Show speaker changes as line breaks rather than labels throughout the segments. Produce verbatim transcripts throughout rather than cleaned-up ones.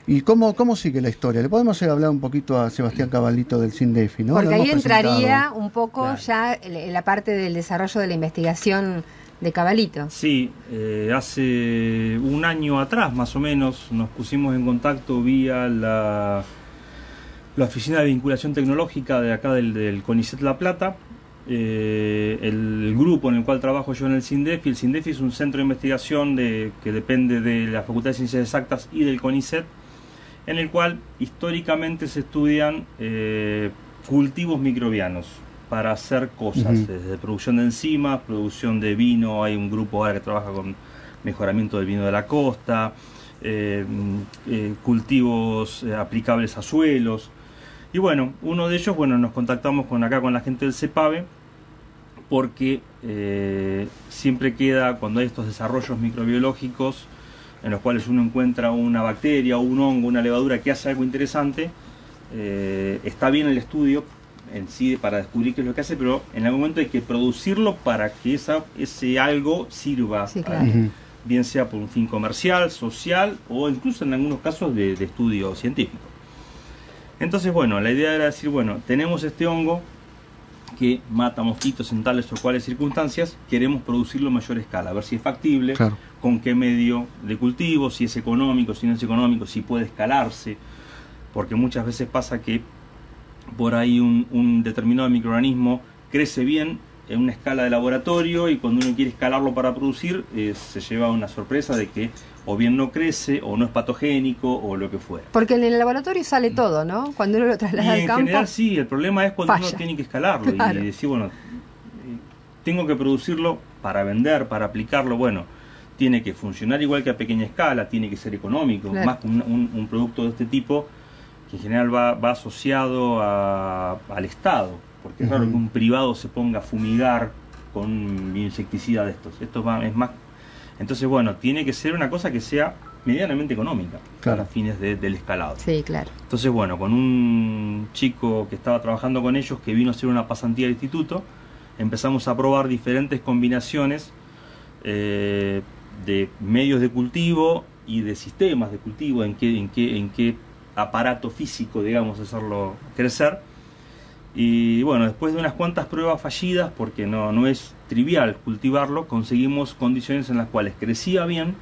¿Y cómo, cómo sigue la historia? Le podemos hablar un poquito a Sebastián Cavalito del SINDEFI, ¿no?
Porque ahí entraría
presentado.
un poco claro. ya en la parte del desarrollo de la investigación de Cavalito.
Sí, eh, hace un año atrás más o menos nos pusimos en contacto vía la, la Oficina de Vinculación Tecnológica de acá del, del CONICET La Plata. Eh, el grupo en el cual trabajo yo en el SINDEFI, el SINDEFI es un centro de investigación de, que depende de la Facultad de Ciencias Exactas y del CONICET, en el cual históricamente se estudian eh, cultivos microbianos para hacer cosas, uh-huh. desde producción de enzimas, producción de vino, hay un grupo ahora que trabaja con mejoramiento del vino de la costa, eh, eh, cultivos eh, aplicables a suelos. Y bueno, uno de ellos, bueno, nos contactamos con acá con la gente del CEPAVE, porque eh, siempre queda, cuando hay estos desarrollos microbiológicos, en los cuales uno encuentra una bacteria o un hongo, una levadura que hace algo interesante, eh, está bien el estudio en sí para descubrir qué es lo que hace, pero en algún momento hay que producirlo para que esa, ese algo sirva,
sí, claro.
eh, bien sea por un fin comercial, social o incluso en algunos casos de, de estudio científico. Entonces, bueno, la idea era decir, bueno, tenemos este hongo que mata mosquitos en tales o cuales circunstancias, queremos producirlo a mayor escala, a ver si es factible, claro. con qué medio de cultivo, si es económico, si no es económico, si puede escalarse, porque muchas veces pasa que por ahí un, un determinado microorganismo crece bien en una escala de laboratorio y cuando uno quiere escalarlo para producir, eh, se lleva una sorpresa de que o bien no crece, o no es patogénico, o lo que fuera.
Porque en el laboratorio sale todo, ¿no? Cuando uno lo traslada
y
al campo.
En general sí, el problema es cuando
falla.
uno tiene que escalarlo claro. y decir, bueno, tengo que producirlo para vender, para aplicarlo, bueno, tiene que funcionar igual que a pequeña escala, tiene que ser económico, claro. más que un, un, un producto de este tipo, que en general va, va asociado a, al Estado, porque es uh-huh. raro que un privado se ponga a fumigar con un insecticida de estos. Esto va, es más. Entonces, bueno, tiene que ser una cosa que sea medianamente económica claro. para fines de, del escalado.
Sí, claro.
Entonces, bueno, con un chico que estaba trabajando con ellos, que vino a hacer una pasantía al instituto, empezamos a probar diferentes combinaciones eh, de medios de cultivo y de sistemas de cultivo, en qué, en qué, en qué aparato físico, digamos, hacerlo crecer. Y bueno, después de unas cuantas pruebas fallidas, porque no, no es trivial cultivarlo, conseguimos condiciones en las cuales crecía bien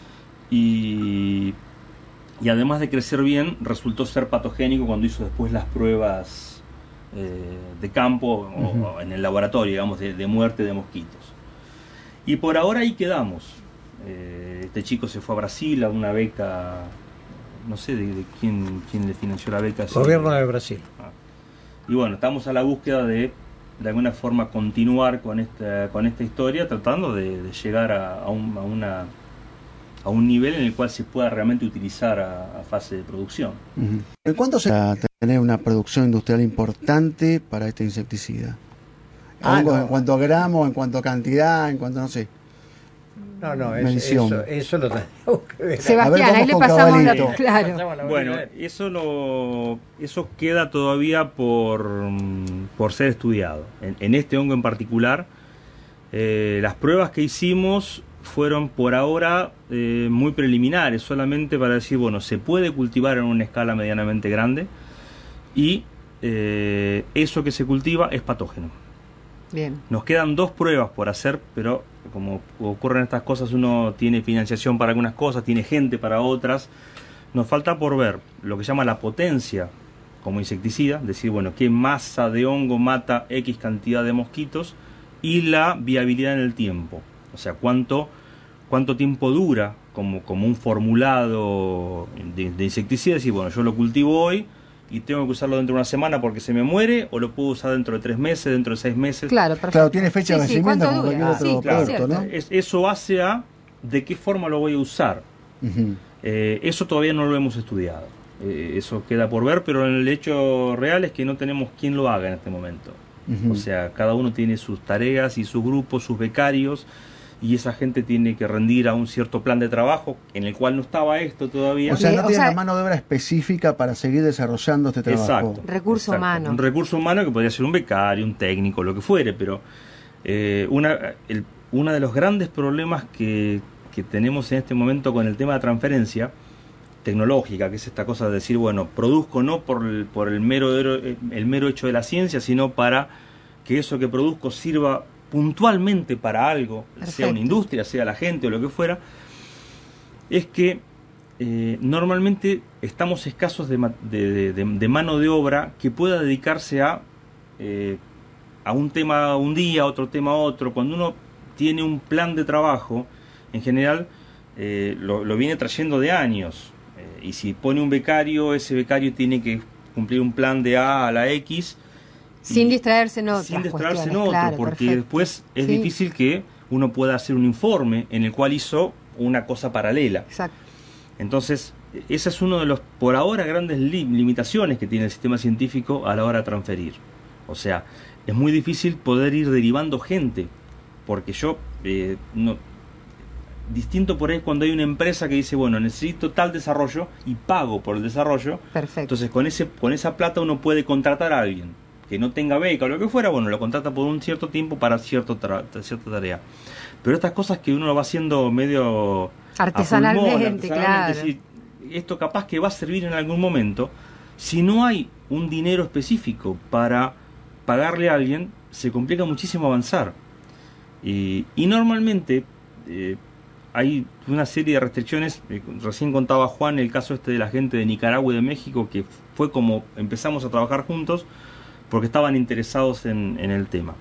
y, y además de crecer bien, resultó ser patogénico cuando hizo después las pruebas eh, de campo o, uh-huh. o en el laboratorio, digamos, de, de muerte de mosquitos. Y por ahora ahí quedamos. Eh, este chico se fue a Brasil a una beca, no sé de, de quién, quién le financió la beca.
Gobierno de Brasil.
Ah. Y bueno, estamos a la búsqueda de de alguna forma continuar con esta con esta historia, tratando de, de llegar a, a, un, a una a un nivel en el cual se pueda realmente utilizar a, a fase de producción.
Uh-huh. ¿En cuánto se va a tener una producción industrial importante para este insecticida? Ah, no. En cuanto a gramos, en cuanto a cantidad, en cuanto no sé.
No, no, es, eso, eso lo tenemos que ver.
Sebastián, ahí le pasamos la, claro.
Bueno, eso lo, eso queda todavía por, por ser estudiado. En, en este hongo en particular, eh, las pruebas que hicimos fueron por ahora eh, muy preliminares, solamente para decir, bueno, se puede cultivar en una escala medianamente grande y eh, eso que se cultiva es patógeno.
Bien.
Nos quedan dos pruebas por hacer, pero como ocurren estas cosas, uno tiene financiación para algunas cosas, tiene gente para otras. Nos falta por ver lo que se llama la potencia como insecticida, decir, bueno, qué masa de hongo mata X cantidad de mosquitos, y la viabilidad en el tiempo, o sea, cuánto, cuánto tiempo dura como, como un formulado de, de insecticida, decir, bueno, yo lo cultivo hoy y tengo que usarlo dentro de una semana porque se me muere, o lo puedo usar dentro de tres meses, dentro de seis meses.
Claro, perfecto.
Claro, tiene fecha de
sí,
vencimiento
sí,
como cualquier otro
sí, claro,
producto, ¿no?
Es, eso hace a de qué forma lo voy a usar.
Uh-huh.
Eh, eso todavía no lo hemos estudiado. Eh, eso queda por ver, pero el hecho real es que no tenemos quien lo haga en este momento. Uh-huh. O sea, cada uno tiene sus tareas y sus grupos, sus becarios, y esa gente tiene que rendir a un cierto plan de trabajo en el cual no estaba esto todavía.
O sea, no
o
tiene
sea,
la mano de obra específica para seguir desarrollando este trabajo.
Exacto.
Recurso
exacto.
humano.
Un recurso humano que podría ser un becario, un técnico, lo que fuere, pero eh, una, el, uno de los grandes problemas que, que tenemos en este momento con el tema de transferencia tecnológica, que es esta cosa de decir, bueno, produzco no por el, por el mero el mero hecho de la ciencia, sino para que eso que produzco sirva puntualmente para algo, Perfecto. sea una industria, sea la gente o lo que fuera, es que eh, normalmente estamos escasos de, de, de, de mano de obra que pueda dedicarse a, eh, a un tema un día, otro tema otro. Cuando uno tiene un plan de trabajo, en general eh, lo, lo viene trayendo de años. Y si pone un becario, ese becario tiene que cumplir un plan de A a la X.
Sin distraerse en otras
Sin distraerse en otro,
claro,
porque
perfecto.
después es
sí.
difícil que uno pueda hacer un informe en el cual hizo una cosa paralela.
Exacto.
Entonces, esa es uno de los, por ahora, grandes li limitaciones que tiene el sistema científico a la hora de transferir. O sea, es muy difícil poder ir derivando gente, porque yo... Eh, no distinto por ahí cuando hay una empresa que dice, bueno, necesito tal desarrollo y pago por el desarrollo.
Perfecto.
Entonces con ese con esa plata uno puede contratar a alguien que no tenga beca o lo que fuera, bueno, lo contrata por un cierto tiempo para cierto tra cierta tarea. Pero estas cosas que uno lo va haciendo medio
artesanalmente,
pulmón, artesanalmente
claro.
decir, esto capaz que va a servir en algún momento. Si no hay un dinero específico para pagarle a alguien, se complica muchísimo avanzar. Y, y normalmente... Eh, hay una serie de restricciones. Recién contaba Juan el caso este de la gente de Nicaragua y de México, que fue como empezamos a trabajar juntos porque estaban interesados en, en el tema.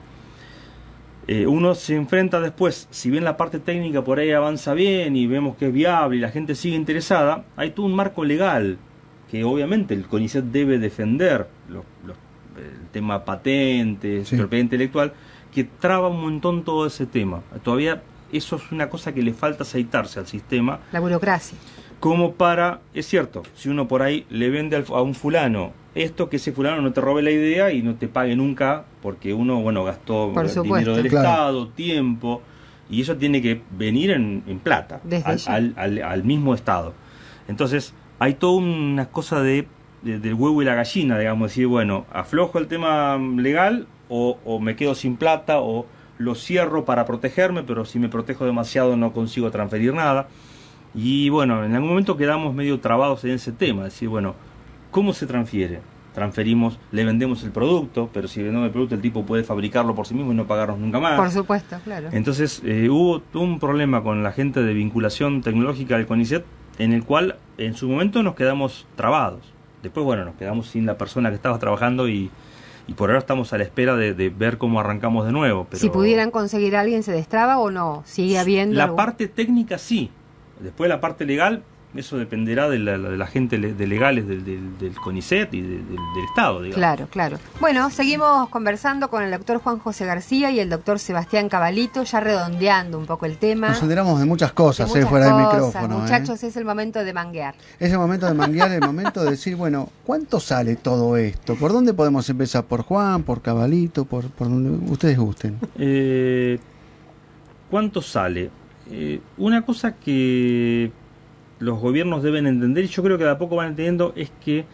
Eh, uno se enfrenta después, si bien la parte técnica por ahí avanza bien y vemos que es viable y la gente sigue interesada, hay todo un marco legal que obviamente el CONICET debe defender, los, los, el tema patentes, sí. propiedad intelectual, que traba un montón todo ese tema. Todavía eso es una cosa que le falta aceitarse al sistema.
La burocracia.
Como para, es cierto, si uno por ahí le vende a un fulano esto, que ese fulano no te robe la idea y no te pague nunca, porque uno, bueno, gastó dinero del claro. Estado, tiempo, y eso tiene que venir en, en plata, al, al, al, al mismo Estado. Entonces, hay toda una cosa de, de, del huevo y la gallina, digamos, decir, bueno, aflojo el tema legal o, o me quedo sin plata o... lo cierro para protegerme, pero si me protejo demasiado no consigo transferir nada. Y bueno, en algún momento quedamos medio trabados en ese tema, es decir, bueno, ¿cómo se transfiere? Transferimos, le vendemos el producto, pero si vendemos el producto el tipo puede fabricarlo por sí mismo y no pagarnos nunca más.
Por supuesto, claro.
Entonces eh, hubo un problema con la gente de vinculación tecnológica del CONICET, en el cual en su momento nos quedamos trabados. Después, bueno, nos quedamos sin la persona que estaba trabajando y Y por ahora estamos a la espera de, de ver cómo arrancamos de nuevo. Pero
si pudieran conseguir a alguien, ¿se destraba o no? ¿Sigue habiendo
la
algún...
parte técnica sí. Después la parte legal, eso dependerá de la, de la gente de legales del, del, del CONICET y de, del, del Estado, digamos.
Claro, claro. Bueno, seguimos conversando con el doctor Juan José García y el doctor Sebastián Cavalito, ya redondeando un poco el tema.
Nos enteramos de muchas cosas,
de muchas
eh, fuera
cosas,
del micrófono.
Muchachos,
eh.
es el momento de manguear.
Es el momento de manguear, el momento de decir, bueno, ¿cuánto sale todo esto? ¿Por dónde podemos empezar? ¿Por Juan, por Cavalito, por, por donde ustedes gusten?
Eh, ¿Cuánto sale? Eh, una cosa que los gobiernos deben entender, y yo creo que de a poco van entendiendo, es que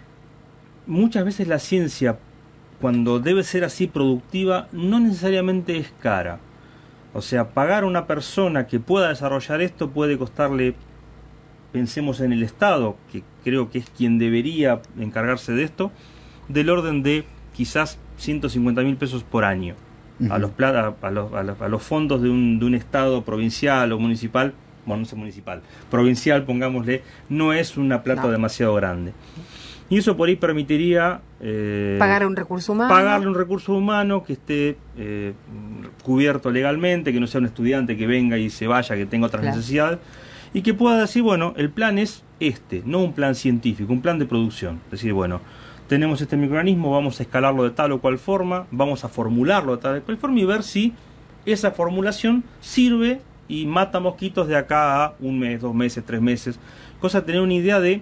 muchas veces la ciencia, cuando debe ser así productiva, no necesariamente es cara. O sea, pagar a una persona que pueda desarrollar esto puede costarle, pensemos en el Estado, que creo que es quien debería encargarse de esto, del orden de quizás ciento cincuenta mil pesos por año. Uh-huh. a, los, a, a, los, a, los, a los fondos de un, de un Estado provincial o municipal, bueno, no sé municipal, provincial, pongámosle, no es una plata no. demasiado grande. Y eso por ahí permitiría... Eh,
pagar un recurso humano.
Pagarle un recurso humano que esté eh, cubierto legalmente, que no sea un estudiante que venga y se vaya, que tenga otras claro. necesidades, y que pueda decir, bueno, el plan es este, no un plan científico, un plan de producción. Es decir, bueno, tenemos este microorganismo, vamos a escalarlo de tal o cual forma, vamos a formularlo de tal o cual forma y ver si esa formulación sirve y mata mosquitos de acá a un mes, dos meses, tres meses, cosa de tener una idea de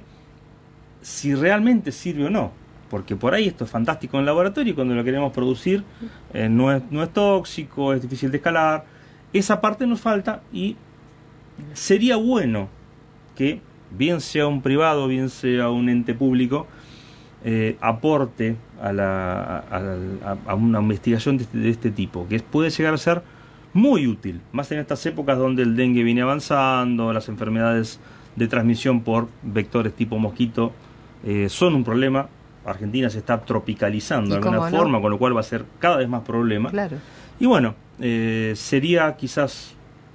si realmente sirve o no, porque por ahí esto es fantástico en el laboratorio y cuando lo queremos producir eh, no, es, no es tóxico, es difícil de escalar, esa parte nos falta y sería bueno que bien sea un privado, bien sea un ente público, eh, aporte a, la, a, a, a una investigación de este, de este tipo, que puede llegar a ser muy útil, más en estas épocas donde el dengue viene avanzando, las enfermedades de transmisión por vectores tipo mosquito eh, son un problema. Argentina se está tropicalizando de alguna forma, no? Con lo cual va a ser cada vez más problema.
Claro.
Y bueno, eh, sería quizás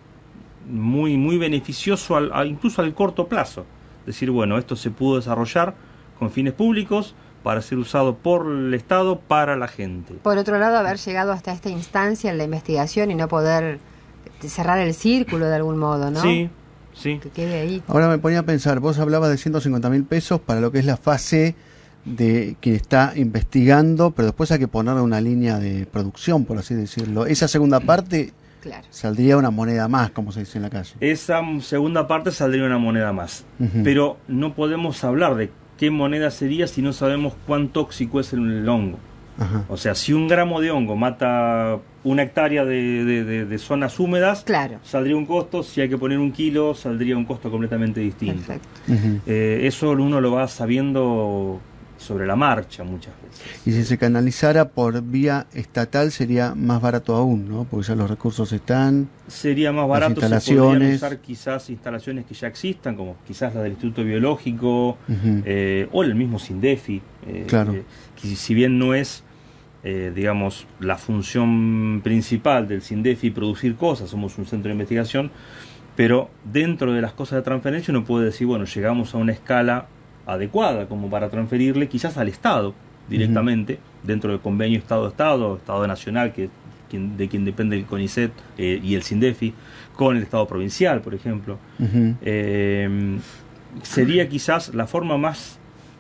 muy muy beneficioso al, a, incluso al corto plazo. Decir, bueno, esto se pudo desarrollar con fines públicos para ser usado por el Estado para la gente.
Por otro lado, haber llegado hasta esta instancia en la investigación y no poder cerrar el círculo de algún modo, ¿no?
Sí, sí.
Que quede ahí.
Ahora me ponía a pensar, vos hablabas de ciento cincuenta mil pesos para lo que es la fase de quien está investigando, pero después hay que ponerle una línea de producción, por así decirlo. Esa segunda parte, claro, saldría una moneda más, como se dice en la calle.
Esa segunda parte saldría una moneda más, uh-huh. Pero no podemos hablar de qué moneda sería si no sabemos cuán tóxico es el hongo. Uh-huh. O sea, si un gramo de hongo mata una hectárea de, de, de, de zonas húmedas, claro, saldría un costo. Si hay que poner un kilo, saldría un costo completamente distinto. Uh-huh. eh, eso uno lo va sabiendo sobre la marcha muchas veces.
Y si se canalizara por vía estatal sería más barato aún, ¿no? Porque ya los recursos están.
Sería más barato, instalaciones. Se podrían usar quizás instalaciones que ya existan, como quizás la del Instituto Biológico, uh-huh. eh, o el mismo SINDEFI, eh,
claro.
eh, que si bien no es, eh, digamos, la función principal del SINDEFI producir cosas, somos un centro de investigación, pero dentro de las cosas de transferencia uno puede decir, bueno, llegamos a una escala adecuada como para transferirle quizás al Estado directamente, uh-huh. dentro del convenio Estado-Estado, Estado Nacional, que quien, de quien depende el CONICET eh, y el SINDEFI, con el Estado provincial, por ejemplo. Uh-huh. Eh, sería quizás la forma más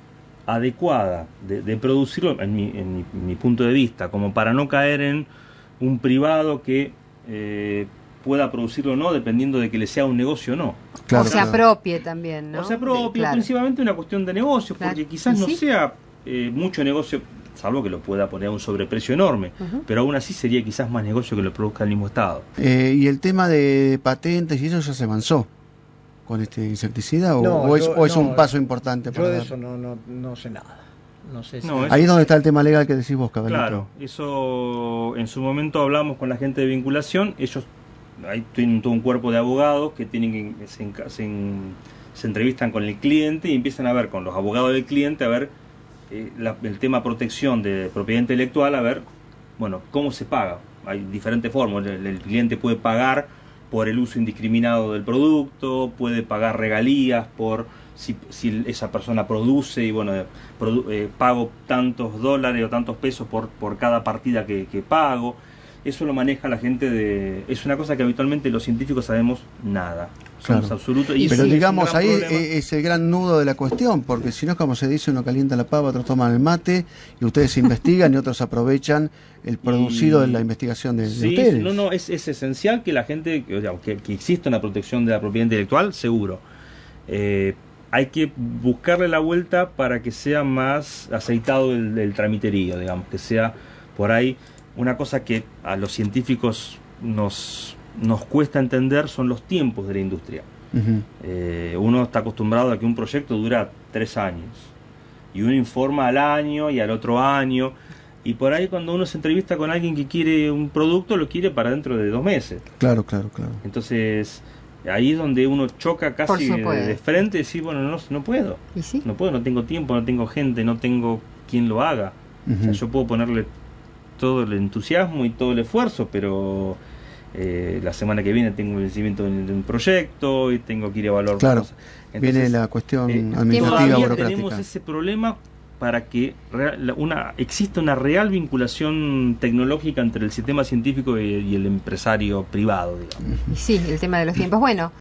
adecuada de, de producirlo, en mi, en, mi, en mi punto de vista, como para no caer en un privado que eh, pueda producirlo o no, dependiendo de que le sea un negocio o no.
Claro, o se apropie también, ¿no?
O se apropie, claro. Principalmente una cuestión de negocio, claro. Porque quizás no ¿Sí? sea eh, mucho negocio, salvo que lo pueda poner a un sobreprecio enorme, uh-huh. pero aún así sería quizás más negocio que lo produzca el mismo Estado.
Eh, ¿Y el tema de patentes y eso ya se avanzó con este insecticida? ¿O,
no,
o, es,
yo,
o es
no,
un paso importante?
Yo
para
de
dar?
eso no, no, no sé nada. No sé si
no,
Ahí es donde está el tema legal que decís vos, Caballito.
Claro, eso en su momento hablamos con la gente de vinculación, ellos hay todo un cuerpo de abogados que tienen que se, se, se entrevistan con el cliente y empiezan a ver con los abogados del cliente a ver eh, la, el tema protección de propiedad intelectual, a ver bueno cómo se paga. Hay diferentes formas. El, el cliente puede pagar por el uso indiscriminado del producto, puede pagar regalías por si, si esa persona produce y bueno produ, eh, pago tantos dólares o tantos pesos por, por cada partida que, que pago. Eso lo maneja la gente de... Es una cosa que habitualmente los científicos sabemos nada. Somos
claro.
absolutos. Y
Pero
sí,
digamos,
es
ahí
problema.
es el gran nudo de la cuestión, porque si no es como se dice, uno calienta la pava, otros toman el mate, y ustedes investigan y otros aprovechan el producido y, de la investigación de,
sí,
de ustedes.
No, no, es, es esencial que la gente... Digamos, que, que exista una protección de la propiedad intelectual, seguro. Eh, hay que buscarle la vuelta para que sea más aceitado el, el tramiterío, digamos, que sea por ahí... Una cosa que a los científicos nos, nos cuesta entender son los tiempos de la industria. Uh-huh. Eh, uno está acostumbrado a que un proyecto dura tres años y uno informa al año y al otro año, y por ahí cuando uno se entrevista con alguien que quiere un producto, lo quiere para dentro de dos meses.
Claro, claro, claro.
Entonces ahí es donde uno choca casi de, de frente y decir, bueno, no, no puedo.
¿Y sí?
No puedo, no tengo tiempo, no tengo gente, no tengo quien lo haga. Uh-huh. O sea, yo puedo ponerle todo el entusiasmo y todo el esfuerzo, pero eh, la semana que viene tengo el vencimiento de un proyecto y tengo que ir a evaluar
claro,
cosas. Entonces,
viene la cuestión
eh,
administrativa
todavía
burocrática.
Tenemos ese problema para que real, una exista una real vinculación tecnológica entre el sistema científico y, y el empresario privado, digamos.
Sí, el tema de los tiempos. Bueno,